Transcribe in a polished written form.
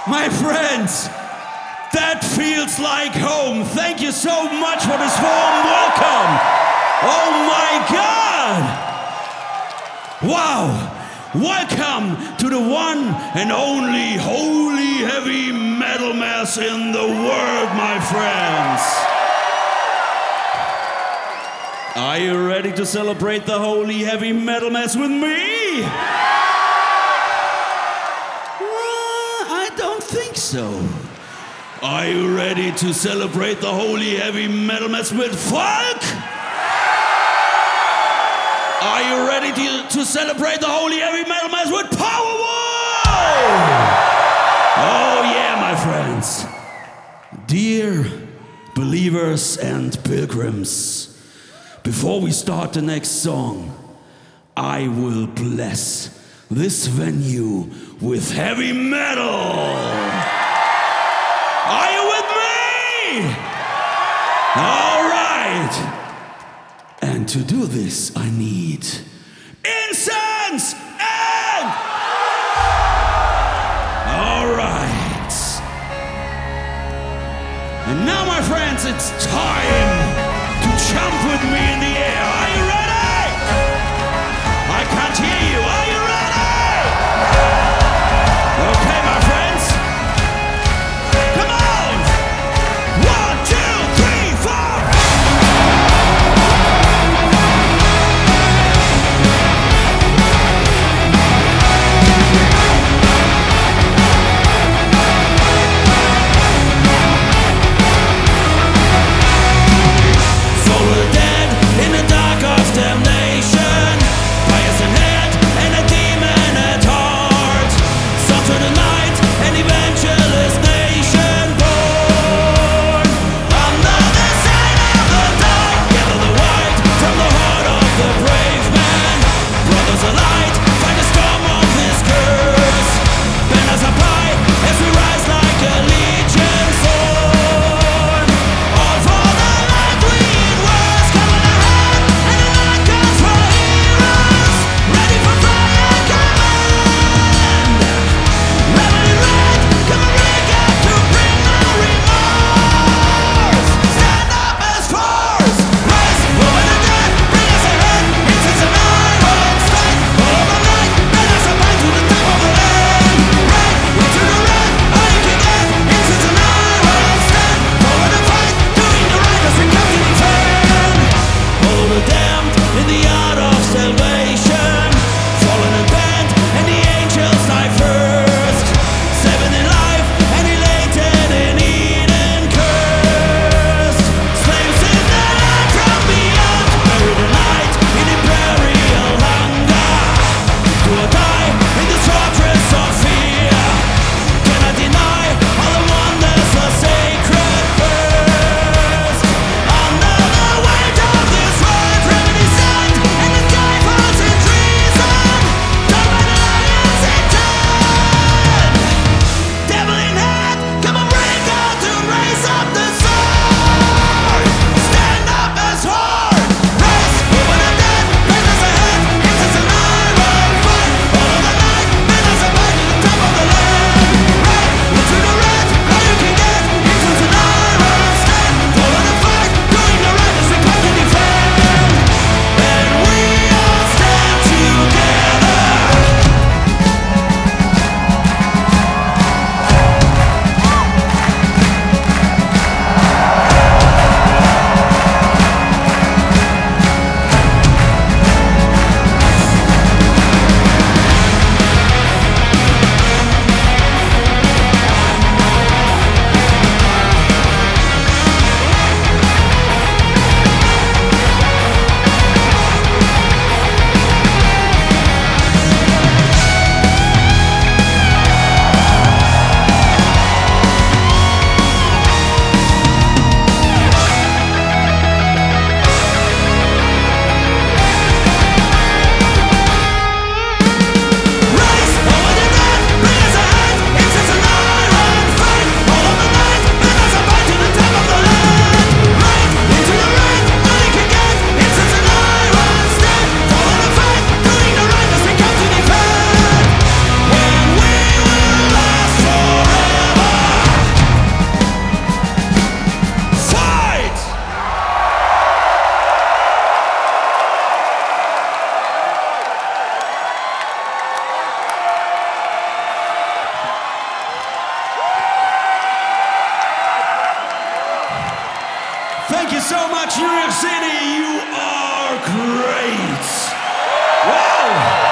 My friends, that feels like home. Thank you so much for this warm welcome. Oh my God! Wow! Welcome to the one and only holy heavy metal mass in the world, my friends. Are you ready to celebrate the holy heavy metal mass with me? I don't think so. Are you ready to celebrate the holy heavy metal mass with folk? Are you ready to celebrate the holy heavy metal mass with Powerwolf? Oh yeah, my friends. Dear believers and pilgrims, before we start the next song, I will bless this venue with heavy metal. Are you with me? All right. And to do this, I need incense and... All right. And now, my friends, it's time to jump with me in the air. Are you ready? I can't hear you. Are you ready? Okay, my friends. Come on. 1, 2, 3, 4. Dream Thank you so much, New York City. You are great. Wow.